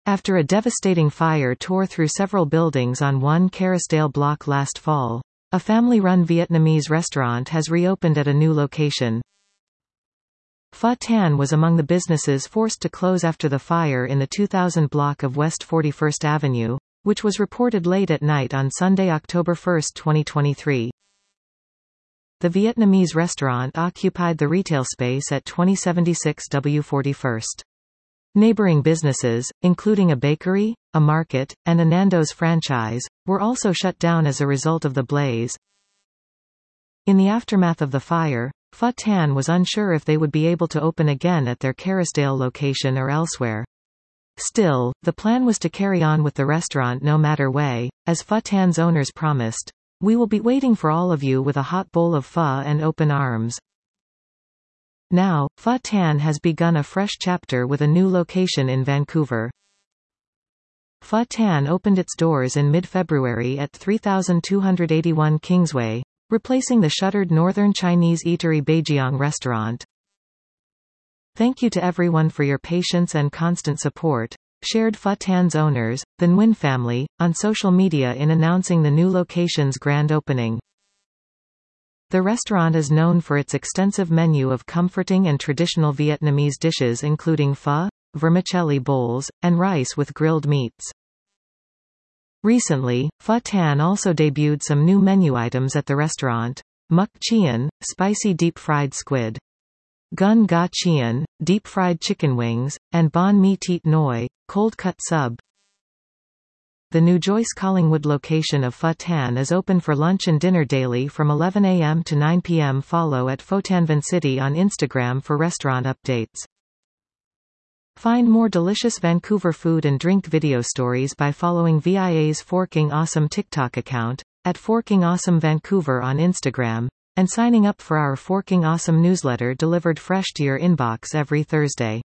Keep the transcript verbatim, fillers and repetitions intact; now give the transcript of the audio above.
After a devastating fire tore through several buildings on One Kerrisdale block last fall, a family-run Vietnamese restaurant has reopened at a new location. Pho Tan was among the businesses forced to close after the fire in the two thousand block of West forty-first Avenue, which was reported late at night on Sunday, October first, twenty twenty-three. The Vietnamese restaurant occupied the retail space at twenty seventy-six W forty-first. Neighboring businesses, including a bakery, a market, and a Nando's franchise, were also shut down as a result of the blaze. In the aftermath of the fire, Pho Tan was unsure if they would be able to open again at their Kerrisdale location or elsewhere. Still, the plan was to carry on with the restaurant no matter way, as Pho Tan's owners promised, "We will be waiting for all of you with a hot bowl of pho and open arms." Now, Pho Tan has begun a fresh chapter with a new location in Vancouver. Pho Tan opened its doors in mid-February at thirty-two eighty-one Kingsway, replacing the shuttered Northern Chinese eatery Beijiang restaurant. "Thank you to everyone for your patience and constant support," shared Pho Tan's owners, the Nguyen family, on social media in announcing the new location's grand opening. The restaurant is known for its extensive menu of comforting and traditional Vietnamese dishes including pho, vermicelli bowls, and rice with grilled meats. Recently, Pho Tan also debuted some new menu items at the restaurant: Muk Chien, spicy deep-fried squid; Gun Ga Chien, deep-fried chicken wings; and Bon Mi Tiet Noi, cold-cut sub. The new Joyce Collingwood location of Pho Tan is open for lunch and dinner daily from eleven A M to nine P M Follow at Pho Tan Vancity on Instagram for restaurant updates. Find more delicious Vancouver food and drink video stories by following V I A's Forking Awesome TikTok account, at Forking Awesome Vancouver on Instagram, and signing up for our Forking Awesome newsletter delivered fresh to your inbox every Thursday.